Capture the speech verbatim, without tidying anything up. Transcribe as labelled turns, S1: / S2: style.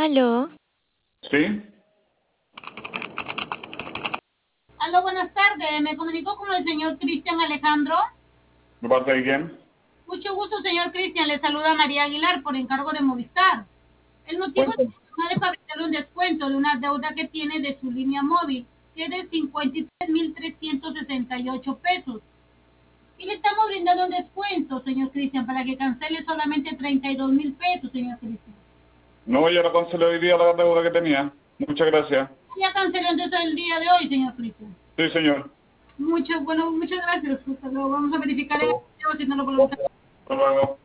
S1: Aló,
S2: ¿Sí?
S3: Aló, buenas tardes. Me comunico con el señor Cristian Alejandro.
S2: ¿Me parte de quién?
S3: Mucho gusto, señor Cristian. Le saluda María Aguilar por encargo de Movistar. El motivo de
S2: Cuéntame.
S3: mi llamada es para brindarle un descuento de una deuda que tiene de su línea móvil, que es de cincuenta y tres mil trescientos sesenta y ocho pesos. Y le estamos brindando un descuento, señor Cristian, para que cancele solamente treinta y dos mil pesos, señor Cristian.
S2: No, yo la cancelé hoy día la deuda que tenía. Muchas gracias.
S3: Ya canceló entonces el día de hoy, señor Cristian.
S2: Sí, señor.
S3: Mucho, bueno, muchas gracias. Hasta luego. Vamos a verificar
S2: Hasta
S3: en el
S2: luego.
S3: video si no lo volvemos a...
S2: Hasta luego.